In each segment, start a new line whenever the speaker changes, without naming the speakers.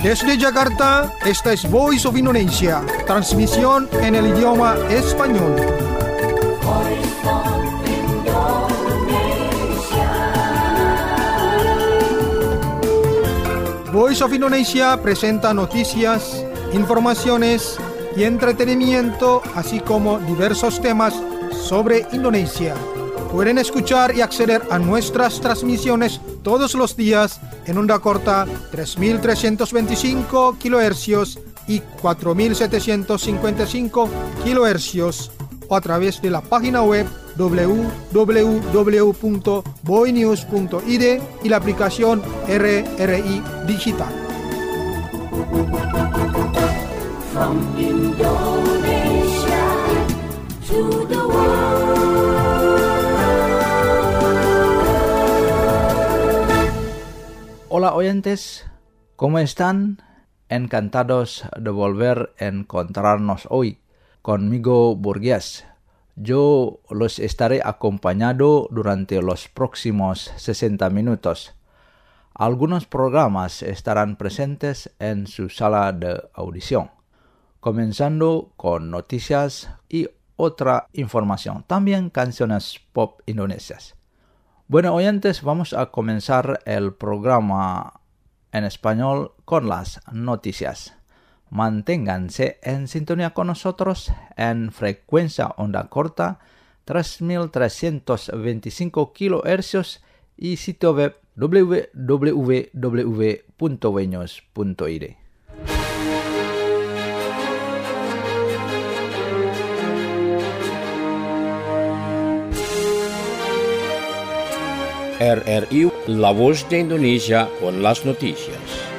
Desde Jakarta, esta es Voice of Indonesia, transmisión en el idioma español. Voice of Indonesia presenta noticias, informaciones y entretenimiento, así como diversos temas sobre Indonesia. Pueden escuchar y acceder a nuestras transmisiones todos los días en onda corta 3.325 kHz y 4.755 kHz o a través de la página web www.boinews.id y la aplicación RRI Digital.
From Indonesia to the world.
Hola oyentes, ¿cómo están? Encantados de volver a encontrarnos hoy. Conmigo Burgués. Yo los estaré acompañando durante los próximos 60 minutos. Algunos programas estarán presentes en su sala de audición, comenzando con noticias y otra información, también canciones pop indonesias. Bueno, oyentes, vamos a comenzar el programa en español con las noticias. Manténganse en sintonía con nosotros en frecuencia onda corta 3.325 kHz y sitio web www.boinews.id.
RRI, La Voz de Indonesia con las noticias.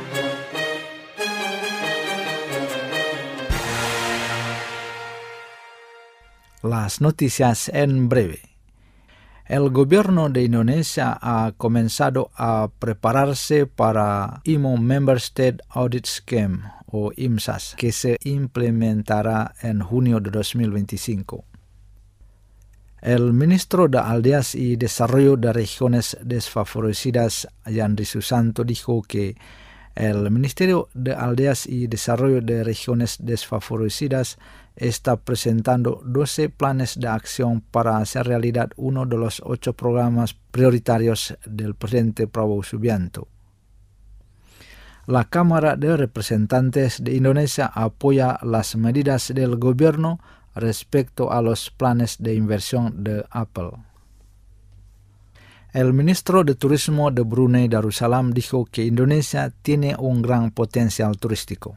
Las noticias en breve. El gobierno de Indonesia ha comenzado a prepararse para IMO Member State Audit Scheme o IMSAS, que se implementará en junio de 2025. El ministro de Aldeas y Desarrollo de Regiones Desfavorecidas, Yandri Susanto, dijo que el Ministerio de Aldeas y Desarrollo de Regiones Desfavorecidas está presentando 12 planes de acción para hacer realidad uno de los 8 programas prioritarios del presidente Prabowo Subianto. La Cámara de Representantes de Indonesia apoya las medidas del gobierno respecto a los planes de inversión de Apple. El ministro de Turismo de Brunei Darussalam dijo que Indonesia tiene un gran potencial turístico.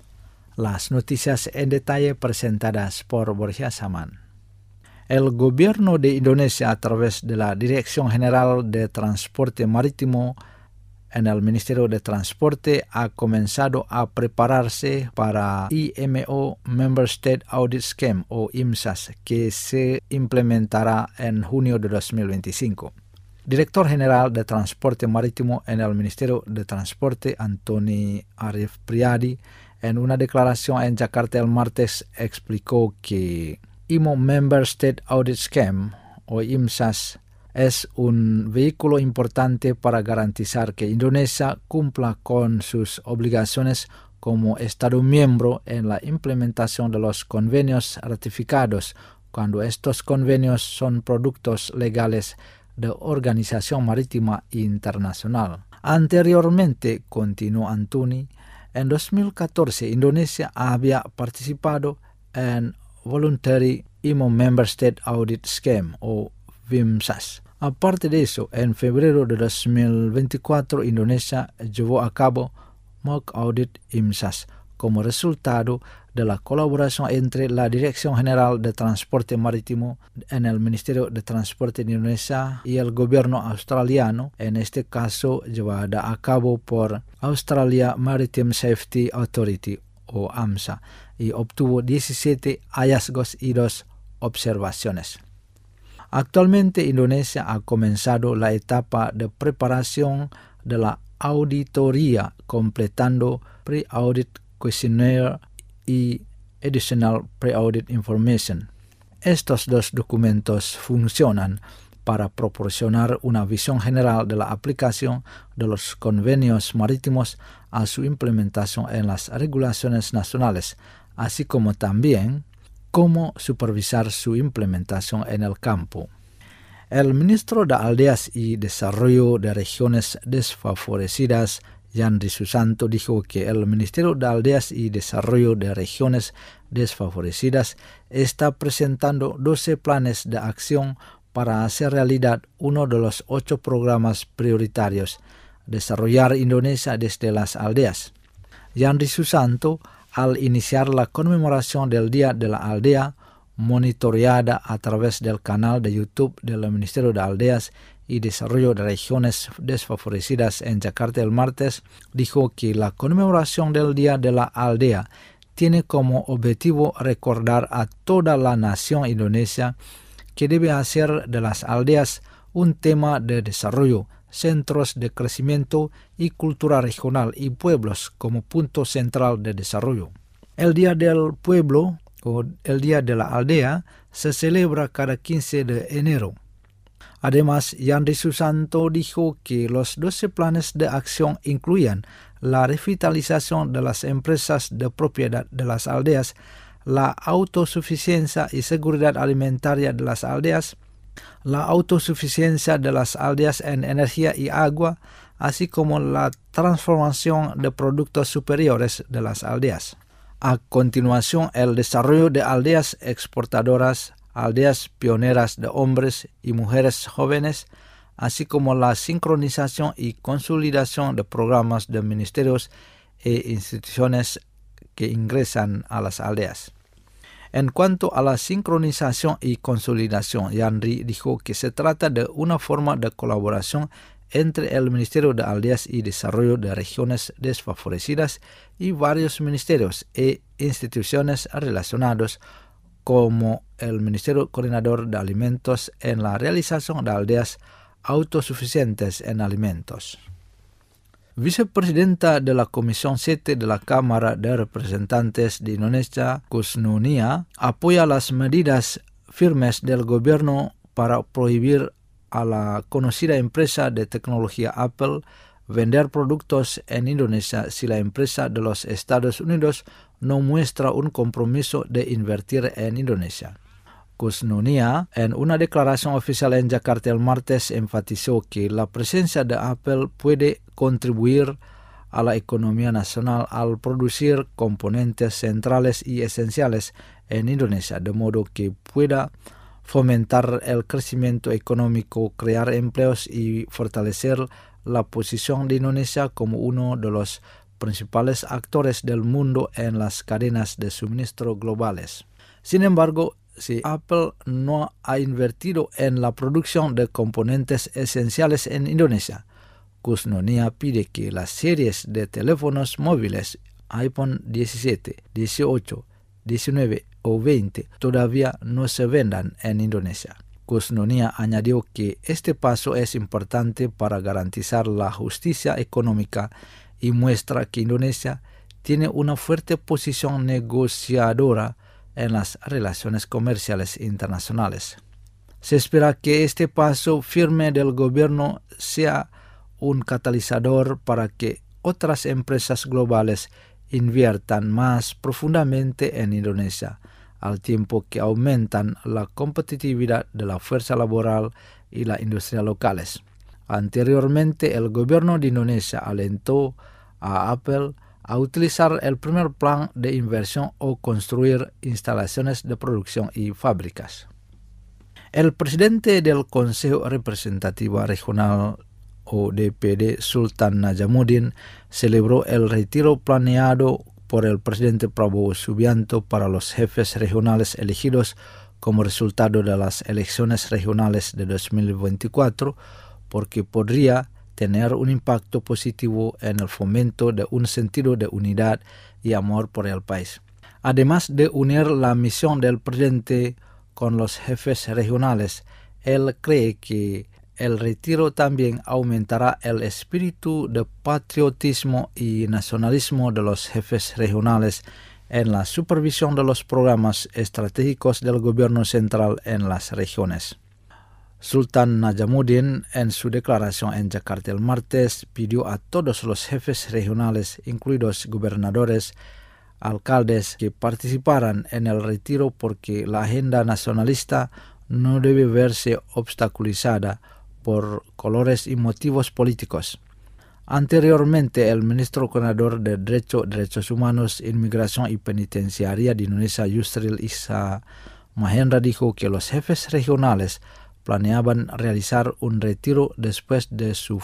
Las noticias en detalle presentadas por Borja Saman. El gobierno de Indonesia, a través de la Dirección General de Transporte Marítimo en el Ministerio de Transporte, ha comenzado a prepararse para IMO Member State Audit Scheme o IMSAS, que se implementará en junio de 2025. Director General de Transporte Marítimo en el Ministerio de Transporte, Antoni Arief Priadi, en una declaración en Jakarta el martes explicó que IMO Member State Audit Scheme o IMSAS es un vehículo importante para garantizar que Indonesia cumpla con sus obligaciones como Estado miembro en la implementación de los convenios ratificados cuando estos convenios son productos legales de Organización Marítima Internacional. Anteriormente, continuó Antoni, en 2014 Indonesia había participado en Voluntary IMO Member State Audit Scheme o IMSAS. Aparte de eso, en febrero de 2024 Indonesia llevó a cabo Mock Audit IMSAS como resultado de la colaboración entre la Dirección General de Transporte Marítimo en el Ministerio de Transporte de Indonesia y el gobierno australiano, en este caso llevada a cabo por Australia Maritime Safety Authority o AMSA, y obtuvo 17 hallazgos y 2 observaciones. Actualmente Indonesia ha comenzado la etapa de preparación de la auditoría, completando Pre-Audit Questionnaire y Additional Pre-Audit Information. Estos dos documentos funcionan para proporcionar una visión general de la aplicación de los convenios marítimos a su implementación en las regulaciones nacionales, así como también cómo supervisar su implementación en el campo. El ministro de Aldeas y Desarrollo de Regiones Desfavorecidas, Yandri Susanto, dijo que el Ministerio de Aldeas y Desarrollo de Regiones Desfavorecidas está presentando 12 planes de acción para hacer realidad uno de los 8 programas prioritarios, Desarrollar Indonesia desde las Aldeas. Yandri Susanto, al iniciar la conmemoración del Día de la Aldea, monitoreada a través del canal de YouTube del Ministerio de Aldeas y Desarrollo de Regiones Desfavorecidas en Jakarta el martes, dijo que la conmemoración del Día de la Aldea tiene como objetivo recordar a toda la nación indonesia que debe hacer de las aldeas un tema de desarrollo, centros de crecimiento y cultura regional y pueblos como punto central de desarrollo. El Día del Pueblo o el Día de la Aldea se celebra cada 15 de enero. Además, Yandri Susanto dijo que los 12 planes de acción incluían la revitalización de las empresas de propiedad de las aldeas, la autosuficiencia y seguridad alimentaria de las aldeas, la autosuficiencia de las aldeas en energía y agua, así como la transformación de productos superiores de las aldeas. A continuación, el desarrollo de aldeas exportadoras, aldeas pioneras de hombres y mujeres jóvenes, así como la sincronización y consolidación de programas de ministerios e instituciones que ingresan a las aldeas. En cuanto a la sincronización y consolidación, Yandri dijo que se trata de una forma de colaboración entre el Ministerio de Aldeas y Desarrollo de Regiones Desfavorecidas y varios ministerios e instituciones relacionados, como el Ministerio Coordinador de Alimentos, en la realización de aldeas autosuficientes en alimentos. Vicepresidenta de la Comisión 7 de la Cámara de Representantes de Indonesia, Kusnunia, apoya las medidas firmes del gobierno para prohibir a la conocida empresa de tecnología Apple vender productos en Indonesia si la empresa de los Estados Unidos no muestra un compromiso de invertir en Indonesia. Kusnunia, en una declaración oficial en Jakarta el martes, enfatizó que la presencia de Apple puede contribuir a la economía nacional al producir componentes centrales y esenciales en Indonesia, de modo que pueda fomentar el crecimiento económico, crear empleos y fortalecer la posición de Indonesia como uno de los principales actores del mundo en las cadenas de suministro globales. Sin embargo, si Apple no ha invertido en la producción de componentes esenciales en Indonesia, Kusnunia pide que las series de teléfonos móviles iPhone 17, 18, 19 o 20 todavía no se vendan en Indonesia. Kusnunia añadió que este paso es importante para garantizar la justicia económica y muestra que Indonesia tiene una fuerte posición negociadora en las relaciones comerciales internacionales. Se espera que este paso firme del gobierno sea un catalizador para que otras empresas globales inviertan más profundamente en Indonesia, al tiempo que aumentan la competitividad de la fuerza laboral y la industria locales. Anteriormente, el gobierno de Indonesia alentó a Apple a utilizar el primer plan de inversión o construir instalaciones de producción y fábricas. El presidente del Consejo Representativo Regional o DPD, Sultan Najamuddin, celebró el retiro planeado por el presidente Prabowo Subianto para los jefes regionales elegidos como resultado de las elecciones regionales de 2024, porque podría tener un impacto positivo en el fomento de un sentido de unidad y amor por el país. Además de unir la misión del presidente con los jefes regionales, él cree que el retiro también aumentará el espíritu de patriotismo y nacionalismo de los jefes regionales en la supervisión de los programas estratégicos del gobierno central en las regiones. Sultan Najamuddin, en su declaración en Jakarta el martes, pidió a todos los jefes regionales, incluidos gobernadores, alcaldes, que participaran en el retiro porque la agenda nacionalista no debe verse obstaculizada por colores y motivos políticos. Anteriormente, el ministro coordinador de Derechos Humanos, Inmigración y Penitenciaria de Indonesia, Yusril Iza Mahendra, dijo que los jefes regionales planeaban realizar un retiro después de su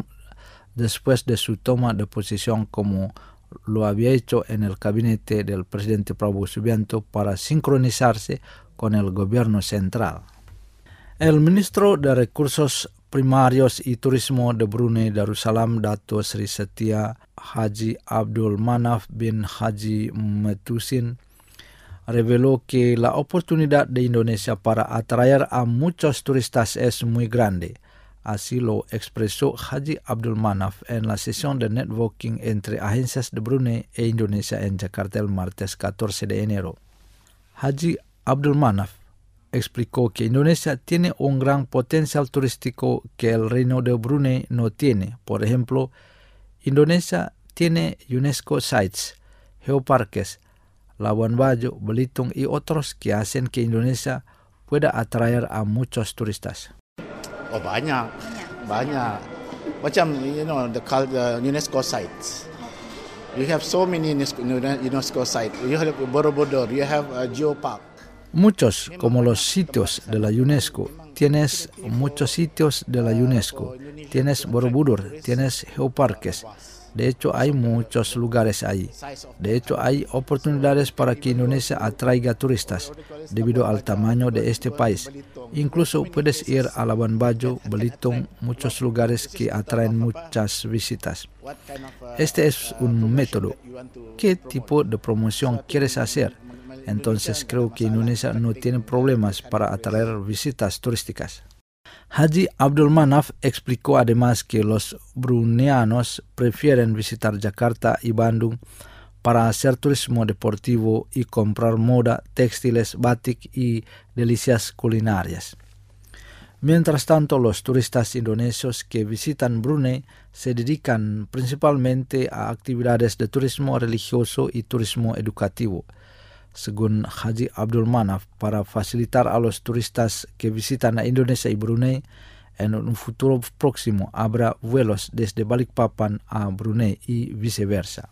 toma de posición, como lo había hecho en el gabinete del presidente Prabowo Subianto, para sincronizarse con el gobierno central. El ministro de Recursos Primarios y Turismo de Brunei Darussalam, Dato Sri Setia Haji Abdul Manaf bin Haji Metusin, reveló que la oportunidad de Indonesia para atraer a muchos turistas es muy grande. Así lo expresó Haji Abdul Manaf en la sesión de networking entre agencias de Brunei e Indonesia en Jakarta el martes 14 de enero. Haji Abdul Manaf explicó que Indonesia tiene un gran potencial turístico que el Reino de Brunei no tiene. Por ejemplo, Indonesia tiene UNESCO Sites, geoparques, Labuan Bajo, Belitung y otros que hacen que Indonesia pueda atraer a muchos turistas.
Oh, banyak. Macam, the UNESCO sites. You have so many UNESCO sites. You have Borobudur, you have Geopark.
Muchos, como los sitios de la UNESCO. Tienes muchos sitios de la UNESCO. Tienes Borobudur, tienes geoparques. De hecho, hay muchos lugares ahí. De hecho, hay oportunidades para que Indonesia atraiga turistas debido al tamaño de este país. Incluso puedes ir a Labuan Bajo, Belitung, muchos lugares que atraen muchas visitas. Este es un método. ¿Qué tipo de promoción quieres hacer? Entonces creo que Indonesia no tiene problemas para atraer visitas turísticas. Haji Abdul Manaf explicó además que los bruneianos prefieren visitar Jakarta y Bandung para hacer turismo deportivo y comprar moda, textiles, batik y delicias culinarias. Mientras tanto, los turistas indonesios que visitan Brunei se dedican principalmente a actividades de turismo religioso y turismo educativo. Según Haji Abdul Manaf, para facilitar a los turistas que visitan a Indonesia y Brunei, en un futuro próximo habrá vuelos desde Balikpapan a Brunei y viceversa.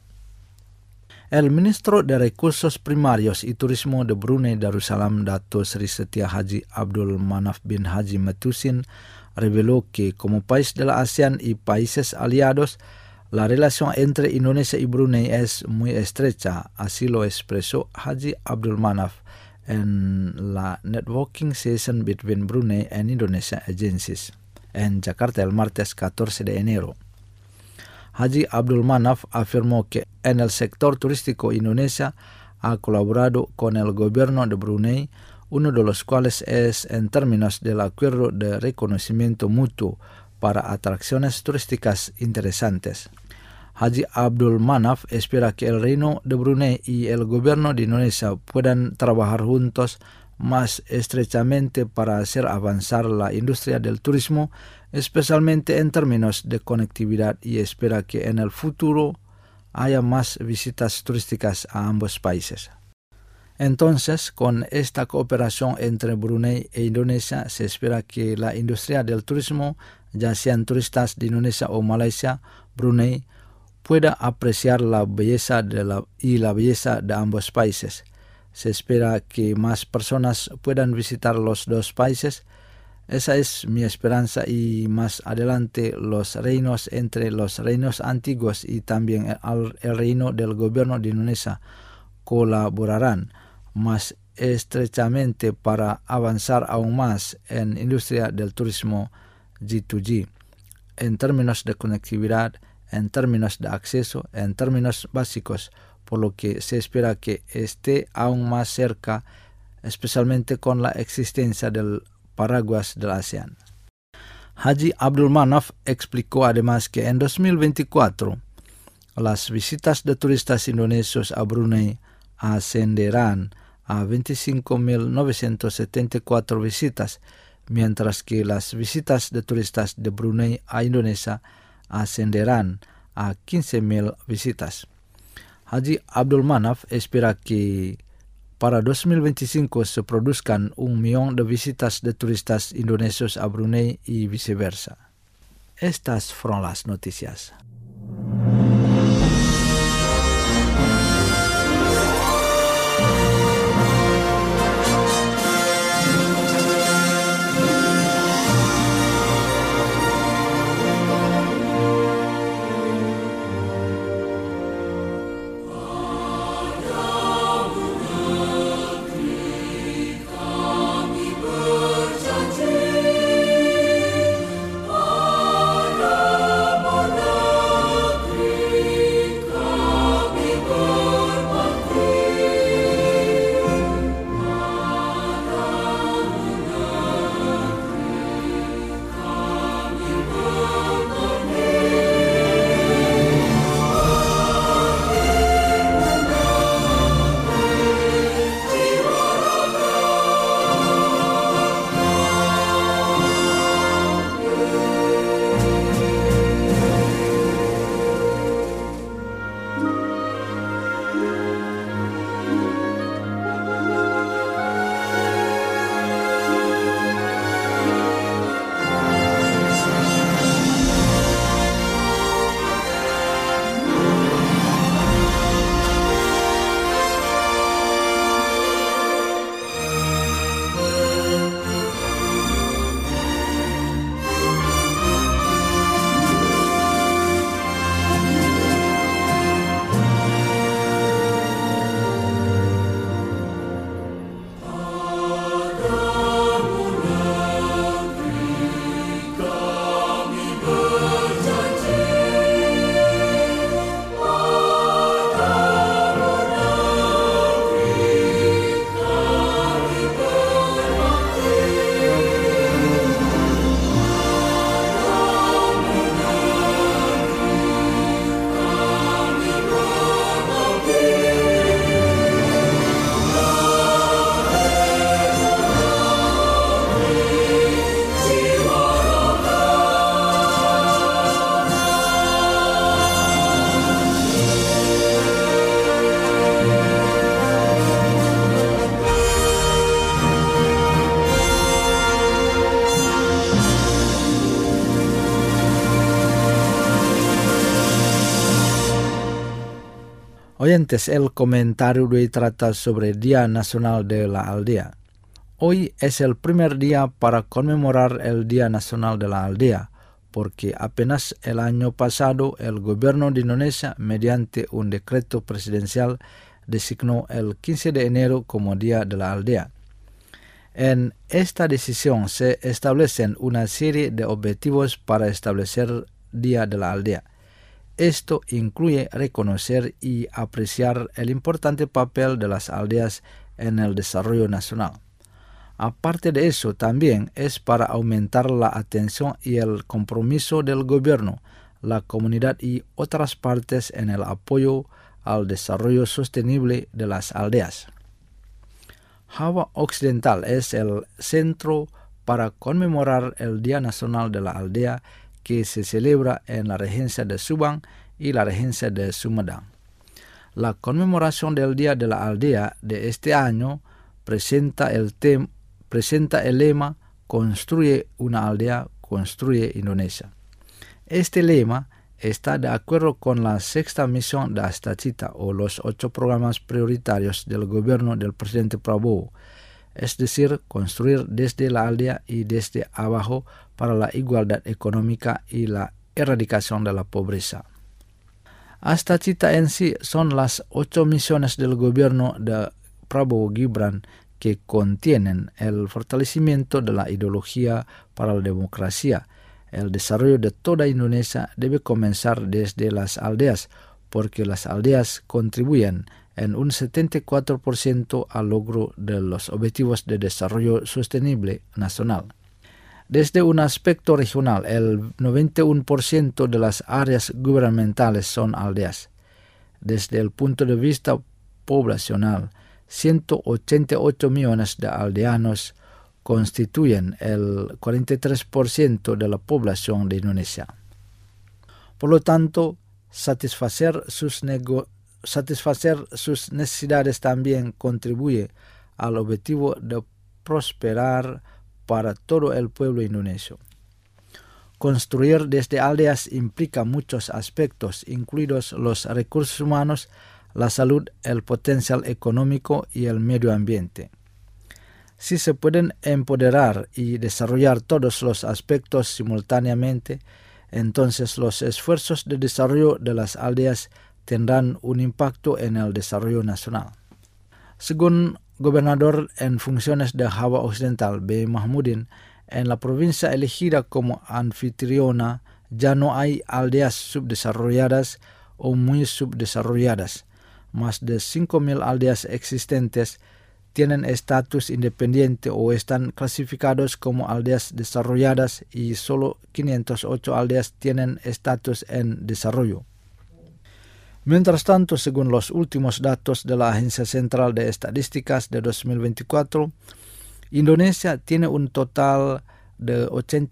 El ministro de Recursos Primarios y Turismo de Brunei Darussalam, Dato Sri Setia Haji Abdul Manaf bin Haji Metusin, reveló que como país de la ASEAN y países aliados, la relación entre Indonesia y Brunei es muy estrecha. Así lo expresó Haji Abdul Manaf en la Networking Session Between Brunei and Indonesia Agencies en Jakarta el martes 14 de enero. Haji Abdul Manaf afirmó que en el sector turístico Indonesia ha colaborado con el gobierno de Brunei, uno de los cuales es en términos del acuerdo de reconocimiento mutuo para atracciones turísticas interesantes. Haji Abdul Manaf espera que el Reino de Brunei y el gobierno de Indonesia puedan trabajar juntos más estrechamente para hacer avanzar la industria del turismo, especialmente en términos de conectividad, y espera que en el futuro haya más visitas turísticas a ambos países. Entonces, con esta cooperación entre Brunei e Indonesia, se espera que la industria del turismo, ya sean turistas de Indonesia o Malaysia, Brunei, pueda apreciar la belleza de ambos países. Se espera que más personas puedan visitar los dos países. Esa es mi esperanza, y más adelante los reinos entre los reinos antiguos y también el reino del gobierno de Indonesia colaborarán más estrechamente para avanzar aún más en industria del turismo G2G, en términos de conectividad, en términos de acceso, en términos básicos, por lo que se espera que esté aún más cerca, especialmente con la existencia del paraguas del ASEAN. Haji Abdul Manaf explicó además que en 2024 las visitas de turistas indonesios a Brunei ascenderán a 25.974 visitas, mientras que las visitas de turistas de Brunei a Indonesia ascenderán a 15.000 visitas. Haji Abdul Manaf espera que para 2025 se produzcan 1 millón de visitas de turistas indonesios a Brunei y viceversa. Estas fueron las noticias. Oyentes, el comentario de hoy trata sobre el Día Nacional de la Aldea. Hoy es el primer día para conmemorar el Día Nacional de la Aldea, porque apenas el año pasado el gobierno de Indonesia, mediante un decreto presidencial, designó el 15 de enero como Día de la Aldea. En esta decisión se establecen una serie de objetivos para establecer Día de la Aldea. Esto incluye reconocer y apreciar el importante papel de las aldeas en el desarrollo nacional. Aparte de eso, también es para aumentar la atención y el compromiso del gobierno, la comunidad y otras partes en el apoyo al desarrollo sostenible de las aldeas. Java Occidental es el centro para conmemorar el Día Nacional de la Aldea que se celebra en la regencia de Subang y la regencia de Sumedang. La conmemoración del Día de la Aldea de este año presenta el lema "Construye una aldea, construye Indonesia". Este lema está de acuerdo con la sexta misión de Astacita o los 8 programas prioritarios del gobierno del presidente Prabowo, es decir, construir desde la aldea y desde abajo para la igualdad económica y la erradicación de la pobreza. Astacita en sí son las 8 misiones del gobierno de Prabowo Gibran que contienen el fortalecimiento de la ideología para la democracia. El desarrollo de toda Indonesia debe comenzar desde las aldeas, porque las aldeas contribuyen en un 74% al logro de los Objetivos de Desarrollo Sostenible Nacional. Desde un aspecto regional, el 91% de las áreas gubernamentales son aldeas. Desde el punto de vista poblacional, 188 millones de aldeanos constituyen el 43% de la población de Indonesia. Por lo tanto, satisfacer sus necesidades también contribuye al objetivo de prosperar para todo el pueblo indonesio. Construir desde aldeas implica muchos aspectos, incluidos los recursos humanos, la salud, el potencial económico y el medio ambiente. Si se pueden empoderar y desarrollar todos los aspectos simultáneamente, entonces los esfuerzos de desarrollo de las aldeas tendrán un impacto en el desarrollo nacional. Según gobernador en funciones de Java Occidental, B. Mahmudin, en la provincia elegida como anfitriona ya no hay aldeas subdesarrolladas o muy subdesarrolladas. Más de 5.000 aldeas existentes tienen estatus independiente o están clasificados como aldeas desarrolladas y solo 508 aldeas tienen estatus en desarrollo. Mientras tanto, según los últimos datos de la Agencia Central de Estadísticas de 2024, Indonesia tiene un total de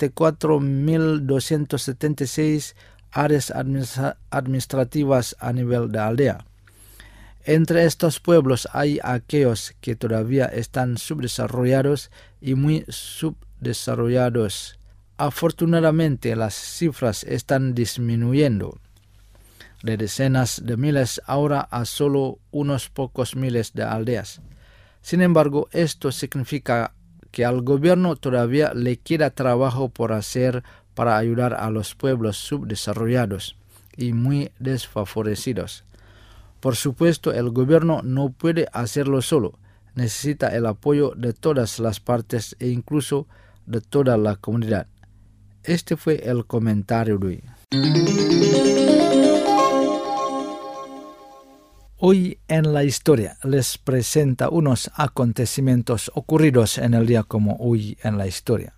84.276 áreas administrativas a nivel de aldea. Entre estos pueblos hay aquellos que todavía están subdesarrollados y muy subdesarrollados. Afortunadamente, las cifras están disminuyendo de decenas de miles ahora a solo unos pocos miles de aldeas. Sin embargo, esto significa que al gobierno todavía le queda trabajo por hacer para ayudar a los pueblos subdesarrollados y muy desfavorecidos. Por supuesto, el gobierno no puede hacerlo solo, necesita el apoyo de todas las partes e incluso de toda la comunidad. Este fue el comentario de hoy. Hoy en la historia les presenta unos acontecimientos ocurridos en el día como hoy en la historia.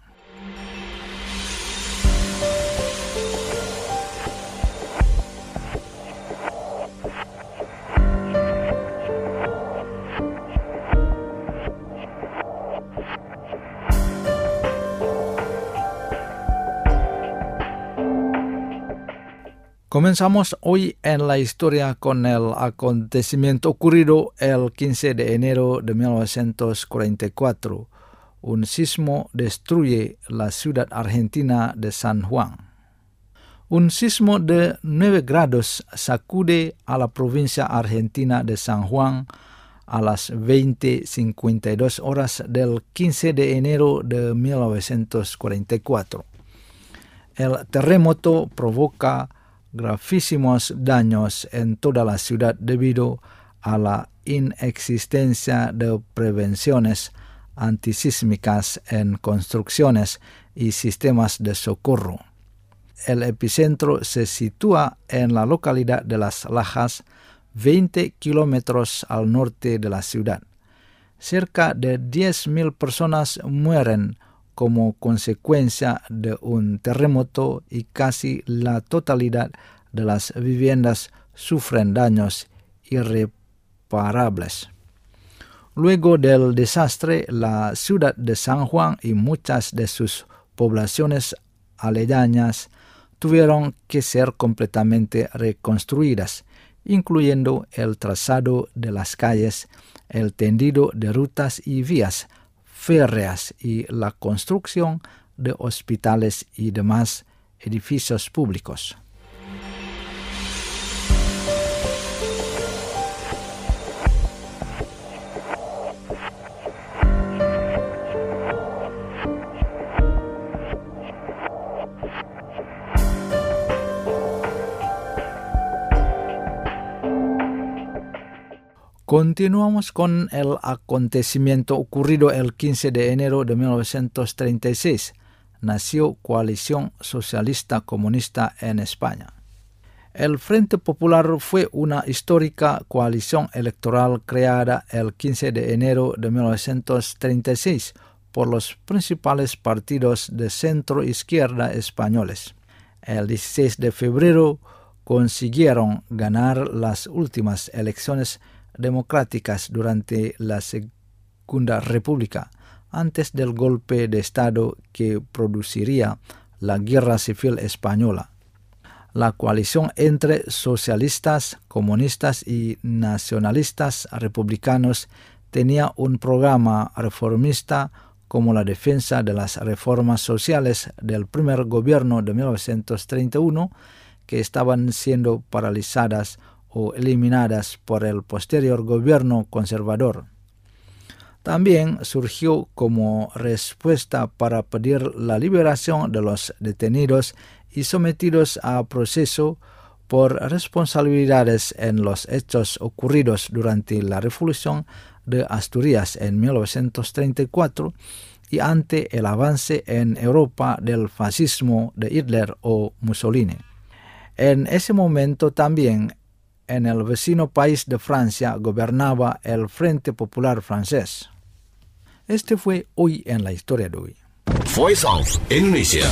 Comenzamos hoy en la historia con el acontecimiento ocurrido el 15 de enero de 1944. Un sismo destruye la ciudad argentina de San Juan. Un sismo de 9 grados sacude a la provincia argentina de San Juan a las 20:52 horas del 15 de enero de 1944. El terremoto provoca gravísimos daños en toda la ciudad debido a la inexistencia de prevenciones antisísmicas en construcciones y sistemas de socorro. El epicentro se sitúa en la localidad de Las Lajas, 20 kilómetros al norte de la ciudad. Cerca de 10.000 personas mueren como consecuencia de un terremoto y casi la totalidad de las viviendas sufren daños irreparables. Luego del desastre, la ciudad de San Juan y muchas de sus poblaciones aledañas tuvieron que ser completamente reconstruidas, incluyendo el trazado de las calles, el tendido de rutas y vías férreas y la construcción de hospitales y demás edificios públicos. Continuamos con el acontecimiento ocurrido el 15 de enero de 1936. Nació Coalición Socialista Comunista en España. El Frente Popular fue una histórica coalición electoral creada el 15 de enero de 1936 por los principales partidos de centro-izquierda españoles. El 16 de febrero consiguieron ganar las últimas elecciones democráticas durante la Segunda República, antes del golpe de Estado que produciría la Guerra Civil Española. La coalición entre socialistas, comunistas y nacionalistas republicanos tenía un programa reformista como la defensa de las reformas sociales del primer gobierno de 1931 que estaban siendo paralizadas o eliminadas por el posterior gobierno conservador. También surgió como respuesta para pedir la liberación de los detenidos y sometidos a proceso por responsabilidades en los hechos ocurridos durante la Revolución de Asturias en 1934 y ante el avance en Europa del fascismo de Hitler o Mussolini. En ese momento también en el vecino país de Francia gobernaba el Frente Popular francés. Este fue Hoy en la Historia de hoy.
Voice of Indonesia.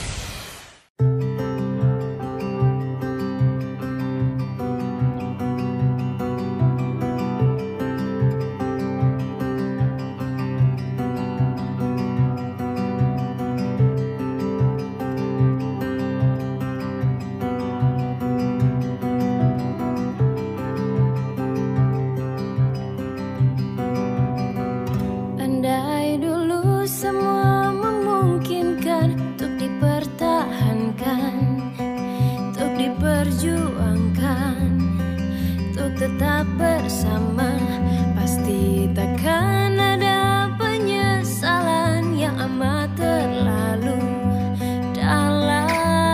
Tetap bersama, pasti takkan ada penyesalan yang amat terlalu dalam.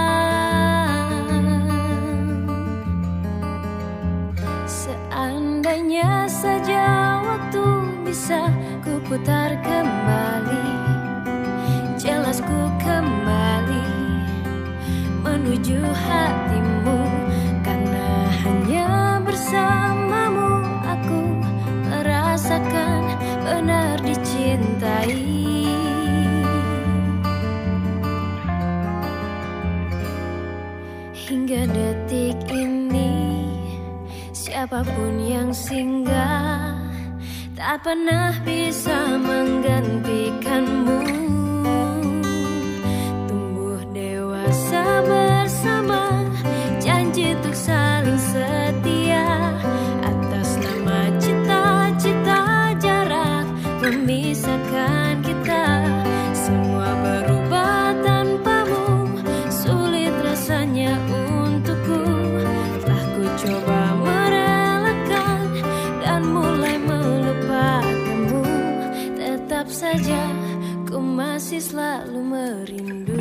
Seandainya saja waktu bisa ku putar kembali, jelas ku kembali menuju hatimu, karena hanya bersamamu aku merasakan benar dicintai. Hingga detik ini siapapun yang singgah tak pernah bisa menggantikanmu. Tumbuh dewasa bersama, janji untuk saling setia, atas nama cita-cita jarak memisahkan kita. Semua berubah tanpamu, sulit rasanya untukku. Telah ku coba merelakan dan mulai melupakanmu, tetap saja ku masih selalu merindu.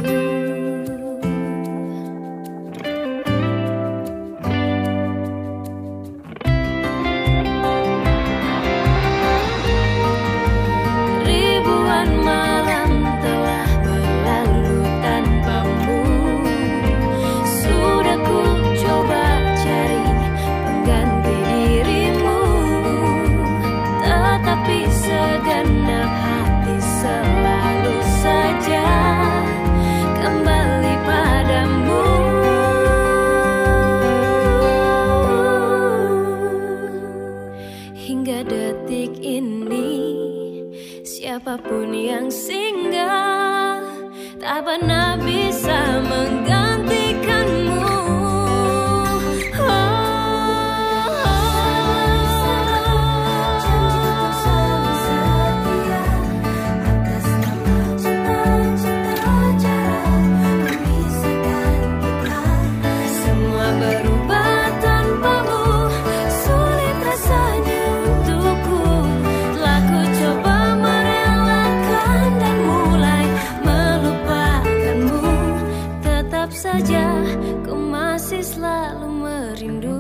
Segenap hati selalu saja kembali padamu. Hingga detik ini siapapun yang singgah tak pernah bisa menggantikanmu. Saja ku masih selalu merindu.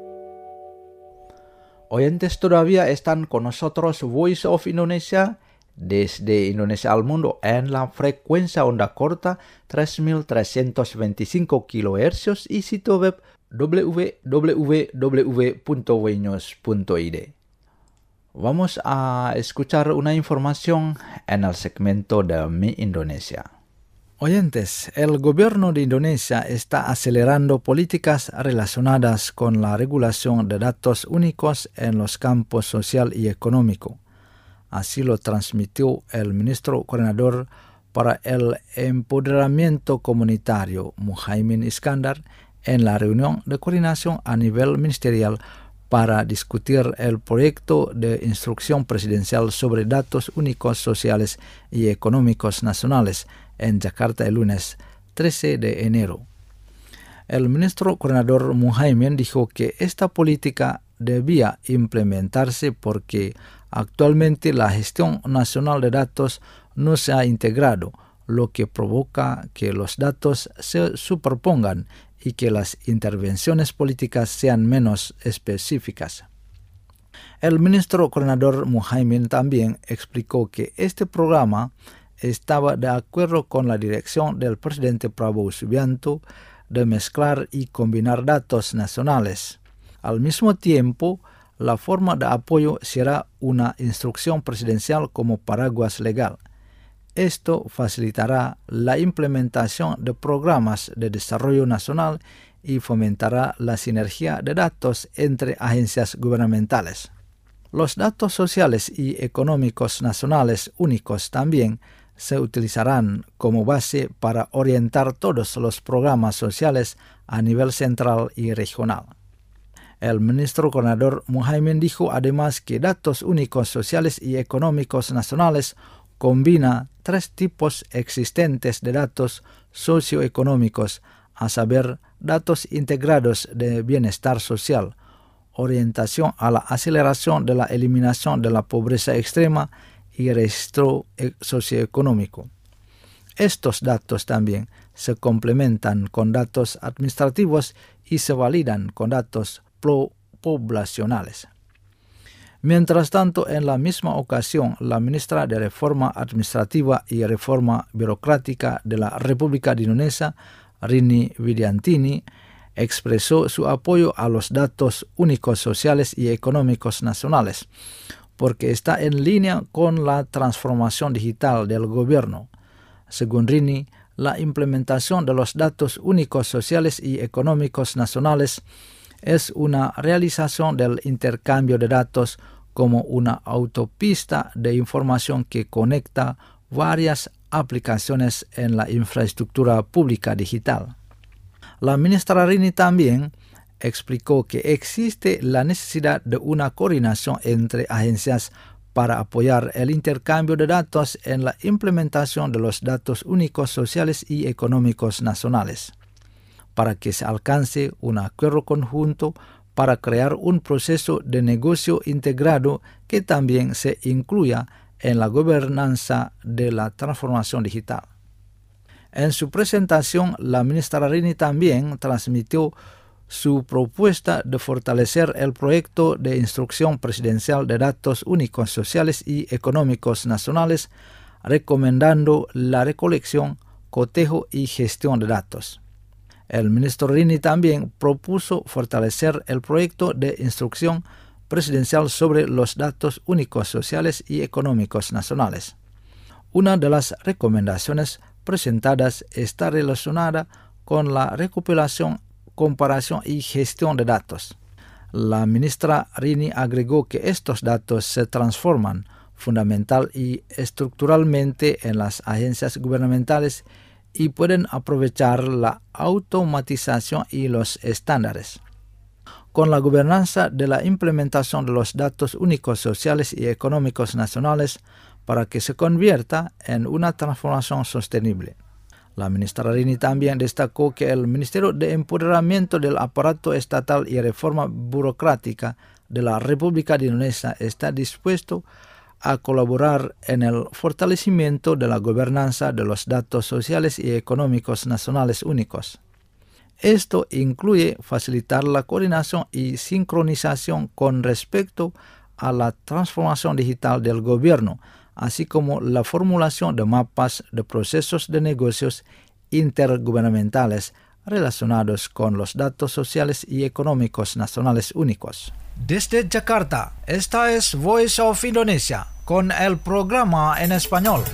Oyentes todavía están con nosotros Voice of Indonesia desde Indonesia al mundo en la frecuencia onda corta 3.325 kHz y sitio web www.wenews.id. Vamos a escuchar una información en el segmento de Mi Indonesia. Oyentes, el gobierno de Indonesia está acelerando políticas relacionadas con la regulación de datos únicos en los campos social y económico. Así lo transmitió el ministro coordinador para el empoderamiento comunitario, Muhaimin Iskandar, en la reunión de coordinación a nivel ministerial para discutir el proyecto de instrucción presidencial sobre datos únicos sociales y económicos nacionales en Jakarta el lunes 13 de enero. El ministro coordinador Muhaimin dijo que esta política debía implementarse porque actualmente la gestión nacional de datos no se ha integrado, lo que provoca que los datos se superpongan y que las intervenciones políticas sean menos específicas. El ministro coordinador Muhaimin también explicó que este programa estaba de acuerdo con la dirección del presidente Prabowo Subianto de mezclar y combinar datos nacionales. Al mismo tiempo, la forma de apoyo será una instrucción presidencial como paraguas legal. Esto facilitará la implementación de programas de desarrollo nacional y fomentará la sinergia de datos entre agencias gubernamentales. Los datos sociales y económicos nacionales únicos también se utilizarán como base para orientar todos los programas sociales a nivel central y regional. El ministro coordinador Muhaimin dijo además que datos únicos sociales y económicos nacionales combina 3 tipos existentes de datos socioeconómicos, a saber, datos integrados de bienestar social, orientación a la aceleración de la eliminación de la pobreza extrema y registro socioeconómico. Estos datos también se complementan con datos administrativos y se validan con datos poblacionales. Mientras tanto, en la misma ocasión, la ministra de Reforma Administrativa y Reforma Burocrática de la República de Indonesia, Rini Widiantini, expresó su apoyo a los datos únicos sociales y económicos nacionales, porque está en línea con la transformación digital del gobierno. Según Rini, la implementación de los datos únicos sociales y económicos nacionales es una realización del intercambio de datos como una autopista de información que conecta varias aplicaciones en la infraestructura pública digital. La ministra Rini también explicó que existe la necesidad de una coordinación entre agencias para apoyar el intercambio de datos en la implementación de los datos únicos sociales y económicos nacionales, para que se alcance un acuerdo conjunto para crear un proceso de negocio integrado que también se incluya en la gobernanza de la transformación digital. En su presentación, la ministra Rini también transmitió su propuesta de fortalecer el proyecto de instrucción presidencial de datos únicos sociales y económicos nacionales, recomendando la recolección, cotejo y gestión de datos. El ministro Rini también propuso fortalecer el proyecto de instrucción presidencial sobre los datos únicos sociales y económicos nacionales. Una de las recomendaciones presentadas está relacionada con la recopilación, comparación y gestión de datos. La ministra Rini agregó que estos datos se transforman fundamental y estructuralmente en las agencias gubernamentales y pueden aprovechar la automatización y los estándares. Con la gobernanza de la implementación de los datos únicos sociales y económicos nacionales para que se convierta en una transformación sostenible. La ministra Rini también destacó que el Ministerio de Empoderamiento del Aparato Estatal y Reforma Burocrática de la República de Indonesia está dispuesto a colaborar en el fortalecimiento de la gobernanza de los datos sociales y económicos nacionales únicos. Esto incluye facilitar la coordinación y sincronización con respecto a la transformación digital del gobierno, así como la formulación de mapas de procesos de negocios intergubernamentales relacionados con los datos sociales y económicos nacionales únicos. Desde Jakarta, esta es Voice of Indonesia con el programa en español.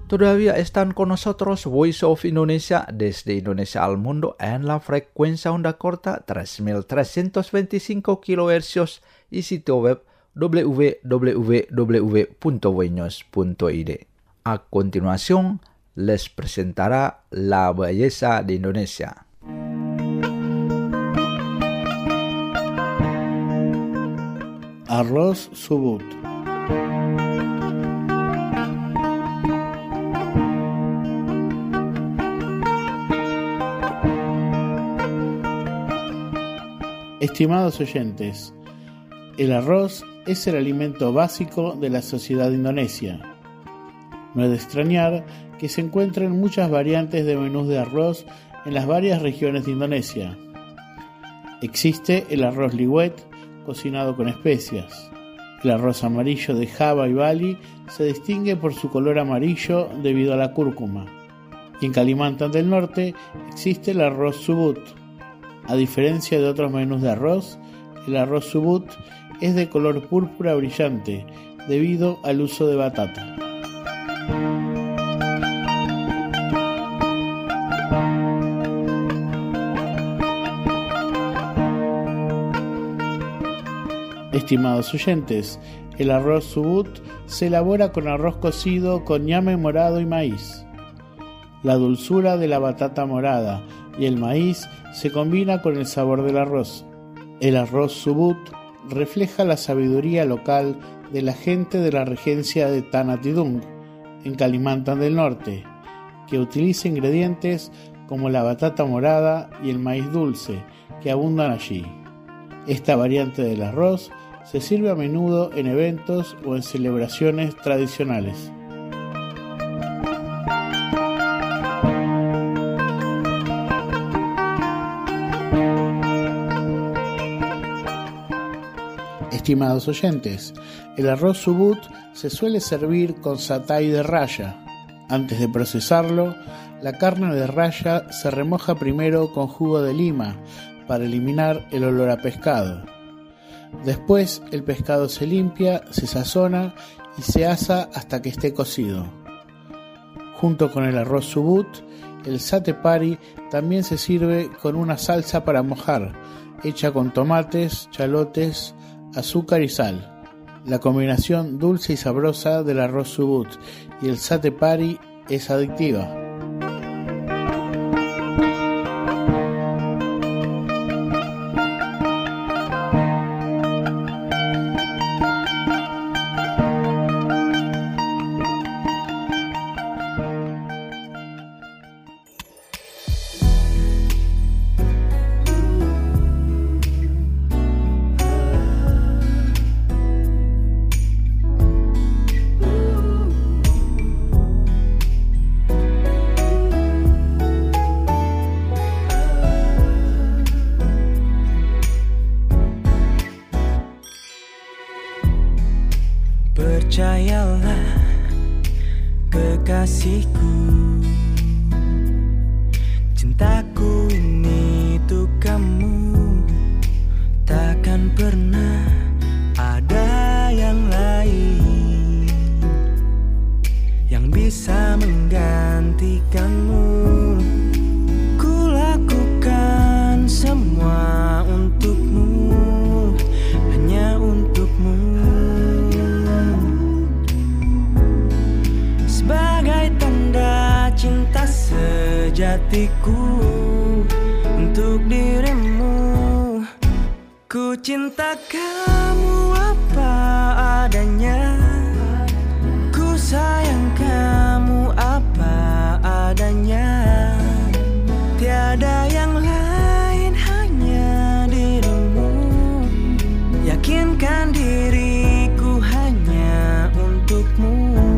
Todavía están con nosotros Voice of Indonesia desde Indonesia al mundo en la frecuencia onda corta 3325 kHz y sitio web www.voinews.id. A continuación, les presentará la belleza de Indonesia.
Arroz subut. Estimados oyentes, el arroz es el alimento básico de la sociedad indonesia. No es de extrañar que se encuentren muchas variantes de menús de arroz en las varias regiones de Indonesia. Existe el arroz liwet, cocinado con especias. El arroz amarillo de Java y Bali se distingue por su color amarillo debido a la cúrcuma. Y en Kalimantan del Norte existe el arroz subut. A diferencia de otros menús de arroz, el arroz subut es de color púrpura brillante debido al uso de batata. Estimados oyentes, el arroz subut se elabora con arroz cocido con ñame morado y maíz. La dulzura de la batata morada y el maíz se combina con el sabor del arroz. El arroz subut refleja la sabiduría local de la gente de la regencia de Tanah Tidung, en Kalimantan del Norte, que utiliza ingredientes como la batata morada y el maíz dulce, que abundan allí. Esta variante del arroz se sirve a menudo en eventos o en celebraciones tradicionales. Estimados oyentes, el arroz subut se suele servir con satay de raya. Antes de procesarlo, la carne de raya se remoja primero con jugo de lima para eliminar el olor a pescado. Después el pescado se limpia, se sazona y se asa hasta que esté cocido. Junto con el arroz subut, el satay pari también se sirve con una salsa para mojar, hecha con tomates, chalotes, azúcar y sal. La combinación dulce y sabrosa del arroz subut y el satay pari es adictiva.
Percayalah kekasihku, cintaku ini untuk kamu, takkan pernah ada yang lain yang bisa menggantikanmu. Ku lakukan semua untukmu, hanya untukmu. Sebagai tanda cinta sejatiku untuk dirimu, ku cinta kamu apa adanya, ku sayang kamu apa adanya. Tiada yang lain, hanya dirimu. Yakinkan diriku hanya untukmu.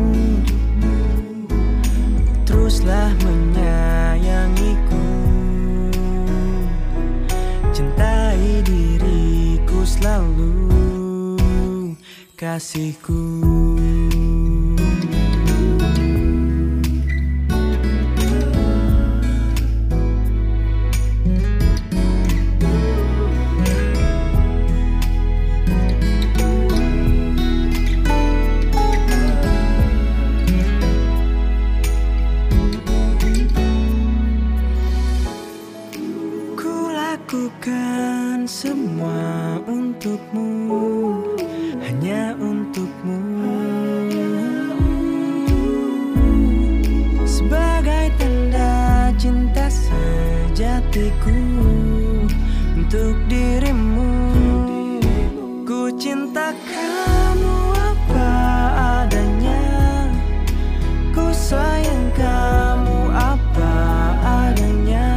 Teruslah menyayangiku, cintai diriku selalu, kasihku. hatiku untuk dirimu. Ku cinta kamu apa adanya, ku sayang kamu apa adanya.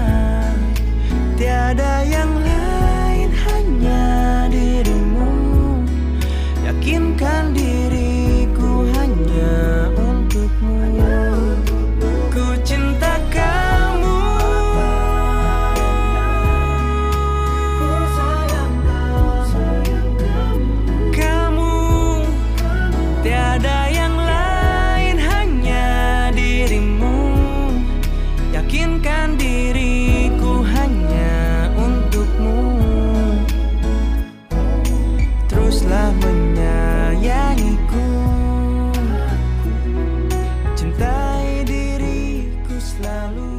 Tiada yang lain, hanya dirimu. Yakinkan diriku hanya untukmu. Ku cinta kamu, ku sayang kamu. Tiada yang lain, hanya dirimu. Yakinkan diriku hanya untukmu. Teruslah menyayangiku, cintai diriku selalu,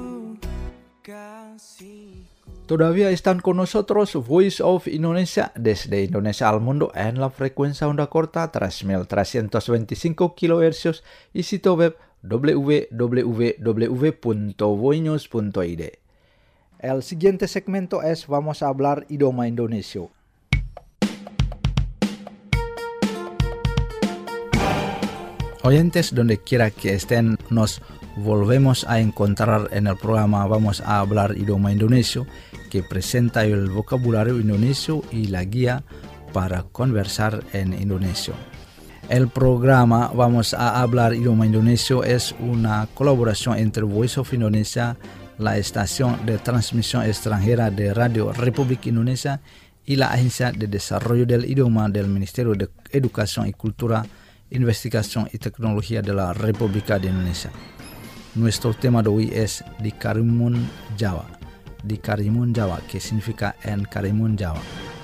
kasihku.
Todavía están con nosotros Voice of Indonesia desde Indonesia al mundo en la frecuencia onda corta 3.325 kHz y sitio web www.voinews.id. El siguiente segmento es Vamos a hablar idioma Indonesia. Oyentes, donde quiera que estén, nos volvemos a encontrar en el programa Vamos a hablar idioma Indonesia, que presenta el vocabulario indonesio y la guía para conversar en Indonesia. El programa Vamos a hablar idioma Indonesia es una colaboración entre Voice of Indonesia, la estación de transmisión extranjera de Radio Republik Indonesia y la Agencia de Desarrollo del Idioma del Ministerio de Educación y Cultura, Investigación y Tecnología de la República de Indonesia. Nuestro tema de hoy es Di Karimun Jawa. Di Karimun Jawa, que significa en Karimun Jawa.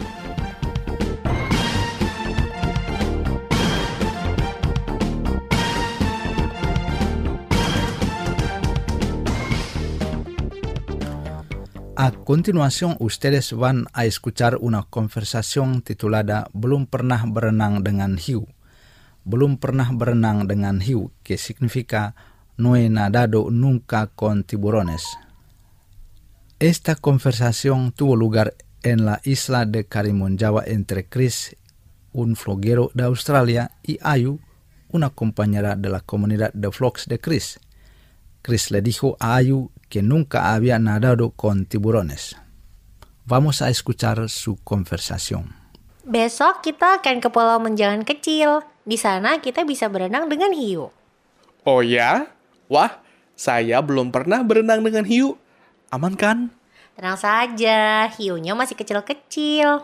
A continuación, ustedes van a escuchar una conversación titulada Belum pernah berenang dengan hiu. Belum pernah berenang dengan hiu, que significa no he nadado nunca con tiburones. Esta conversación tuvo lugar en la isla de Karimun Jawa entre Chris, un vloguero de Australia, y Ayu, una compañera de la comunidad de vlogs de Chris. Chris le dijo a Ayu que nunca había nadado con tiburones. Vamos a escuchar su conversación.
Besok kita akan ke Pulau Menjangan Kecil. Di sana kita bisa berenang dengan hiu.
Oh ya? Wah, saya belum pernah berenang dengan hiu. Aman kan?
Tenang saja, hiunya masih kecil-kecil.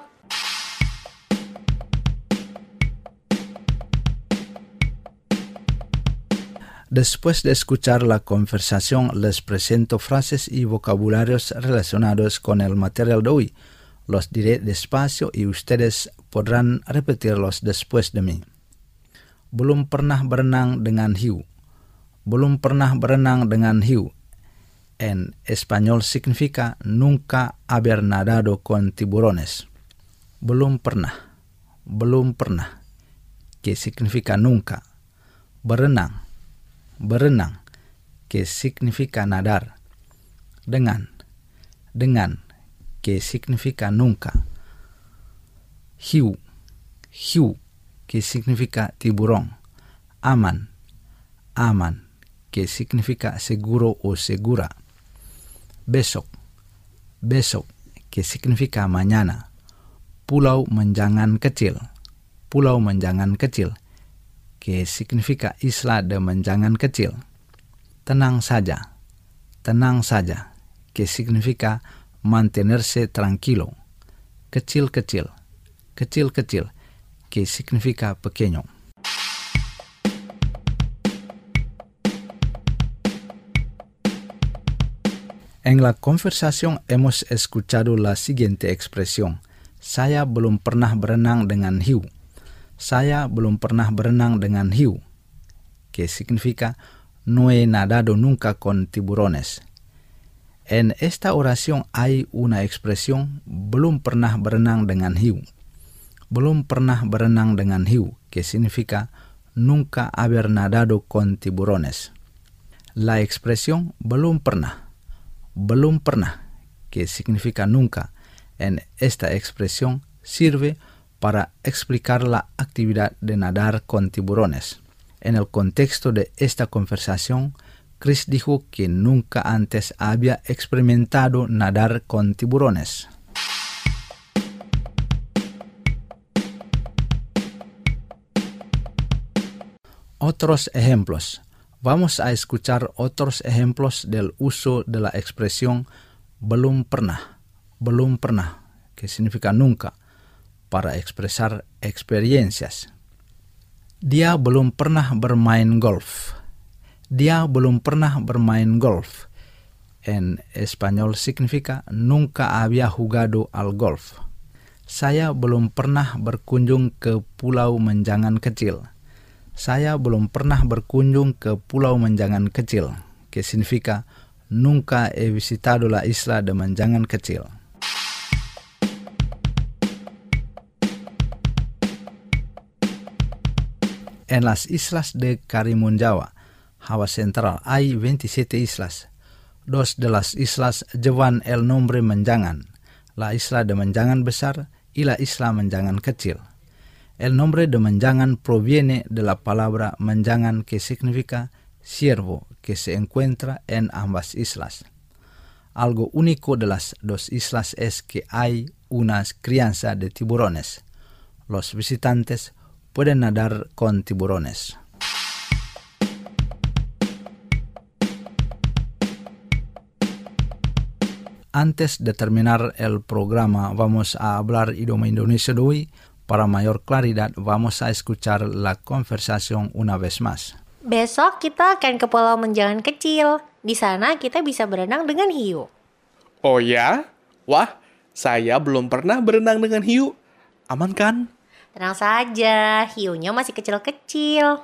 Después de escuchar la conversación, les presento frases y vocabularios relacionados con el material de hoy. Los diré despacio y ustedes podrán repetirlos después de mí. Belum pernah berenang dengan hiu. Belum pernah berenang dengan hiu. En español significa nunca haber nadado con tiburones. Belum pernah. Belum pernah. Que significa nunca. Berenang. Berenang, que significa nadar. Dengan. Dengan, que significa nunca. Hiu. Hiu, que significa tiburón. Aman. Aman, que significa seguro o segura. Besok. Besok, que significa mañana. Pulau Menjangan Kecil. Pulau Menjangan Kecil, que significa isla de menjangan kecil. Tenang saja. Tenang saja, que significa mantenerse tranquilo. Kecil-kecil. Kecil-kecil, que significa pequeño. En la conversación hemos escuchado la siguiente expresión. Saya belum pernah berenang dengan hiu. Saya belum pernah berenang dengan hiu, que significa no he nadado nunca con tiburones. En esta oración hay una expresión belum pernah berenang dengan hiu. Belum pernah berenang dengan hiu, que significa nunca haber nadado con tiburones. La expresión belum pernah, que significa nunca. En esta expresión sirve para explicar la actividad de nadar con tiburones. En el contexto de esta conversación, Chris dijo que nunca antes había experimentado nadar con tiburones. Otros ejemplos. Vamos a escuchar otros ejemplos del uso de la expresión belum pernah, que significa nunca, para expresar experiencias. Dia belum pernah bermain golf. Dia belum pernah bermain golf. En español significa nunca había jugado al golf. Saya belum pernah berkunjung ke Pulau Menjangan Kecil. Saya belum pernah berkunjung ke Pulau Menjangan Kecil, que significa nunca he visitado la isla de Menjangan Kecil. En las islas de Karimun Jawa, Java Central, hay 27 islas. 2 de las islas llevan el nombre Menjangan, la isla de Menjangan Besar y la isla Menjangan Kecil. El nombre de Menjangan proviene de la palabra Menjangan, que significa ciervo, que se encuentra en ambas islas. Algo único de las 2 islas es que hay una crianza de tiburones. Los visitantes pueden nadar con tiburones. Antes de terminar el programa, vamos a hablar idioma Indonesia de hoy. Para mayor claridad, vamos a escuchar la conversación una vez más.
Besok kita akan ke Pulau Menjangan Kecil. Di sana kita bisa berenang dengan hiu.
Oh ya? Wah, saya belum pernah berenang dengan hiu. Aman kan?
Tenang saja, hiunya masih kecil-kecil.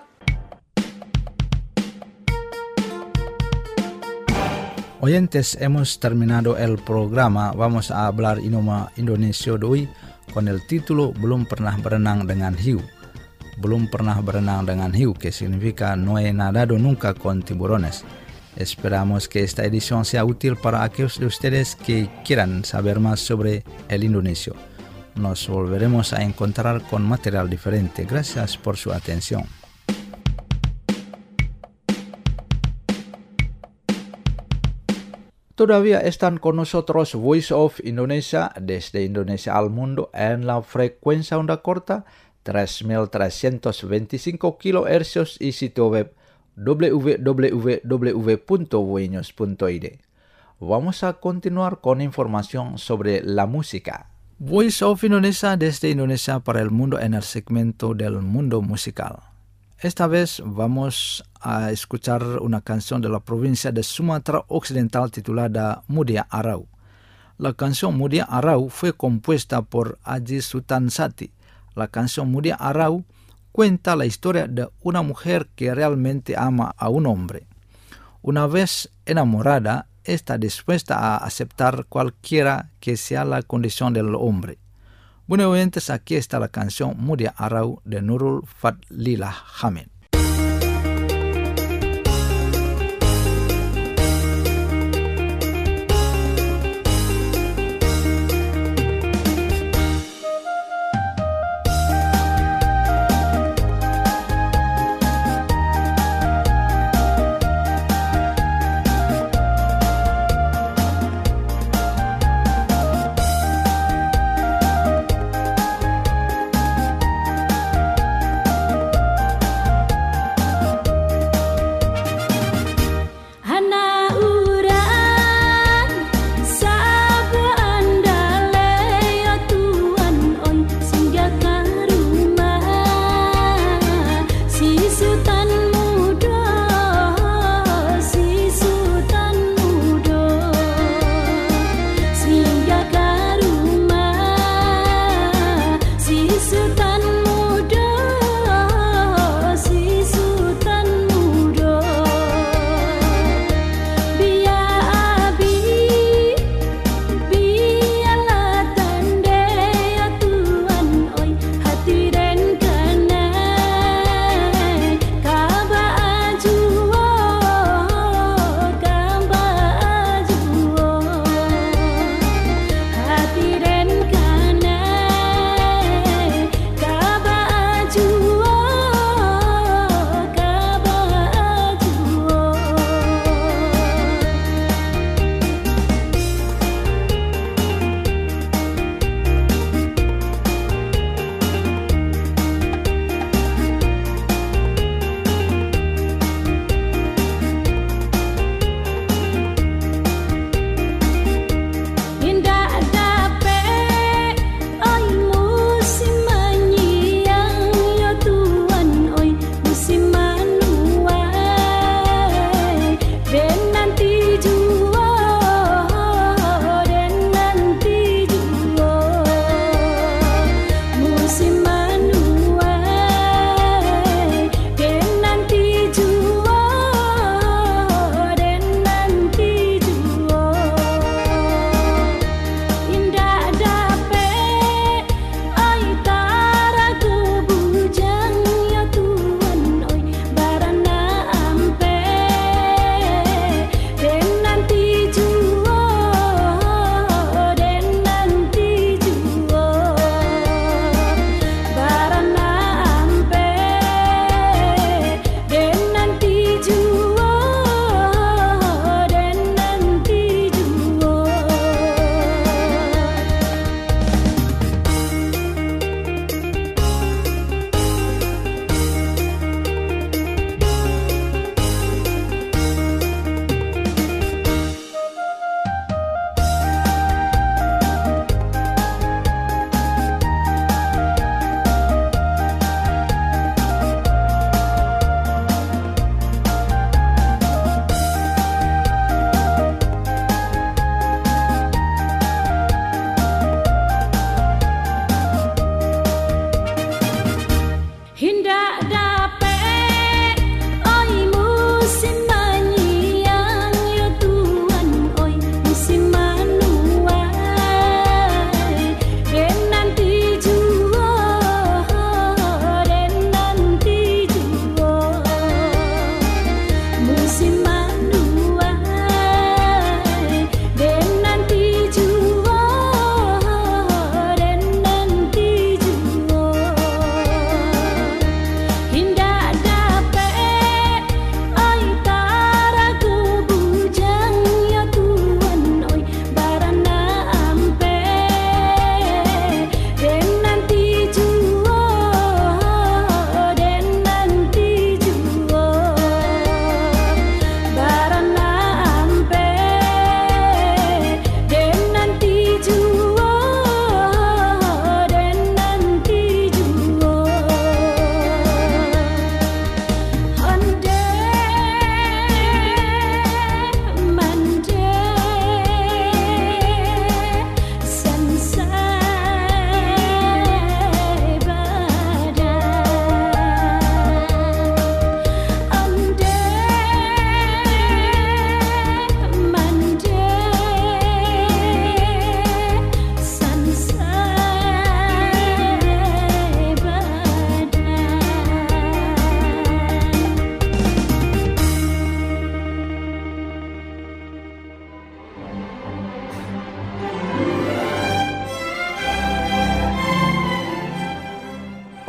Oyentes, hemos terminado el programa. Vamos a hablar idioma Indonesia de hoy con el título Belum pernah berenang dengan hiu. Belum pernah berenang dengan hiu, que significa no he nadado nunca con tiburones. Esperamos que esta edición sea útil para aquellos de ustedes que quieran saber más sobre el indonesio. Nos volveremos a encontrar con material diferente. Gracias por su atención. Todavía están con nosotros Voice of Indonesia desde Indonesia al mundo en la frecuencia onda corta 3.325 kHz y sitio web www.voinews.id. Vamos a continuar con información sobre la música. Voice of Indonesia desde Indonesia para el mundo en el segmento del mundo musical. Esta vez vamos a escuchar una canción de la provincia de Sumatra Occidental titulada Mudia Arau. La canción Mudia Arau fue compuesta por Aji Sutansati. La canción Mudia Arau cuenta la historia de una mujer que realmente ama a un hombre. Una vez enamorada, está dispuesta a aceptar cualquiera que sea la condición del hombre. Bueno, oyentes, aquí está la canción Mudia Arau de Nurul Fadlilah Hamid.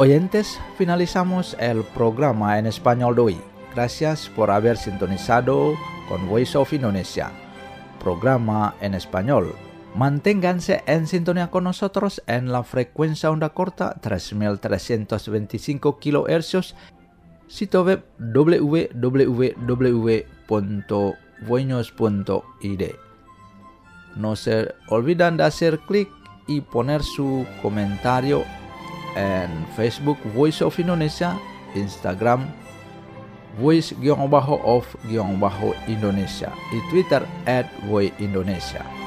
oyentes, finalizamos el programa en español de hoy. Gracias por haber sintonizado con Voice of Indonesia, programa en español. Manténganse en sintonía con nosotros en la frecuencia onda corta 3325 kHz, sitio web www.voinos.id. No se olviden de hacer clic y poner su comentario en Facebook Voice of Indonesia, Instagram Voice_of_Indonesia y Twitter @voiceindonesia.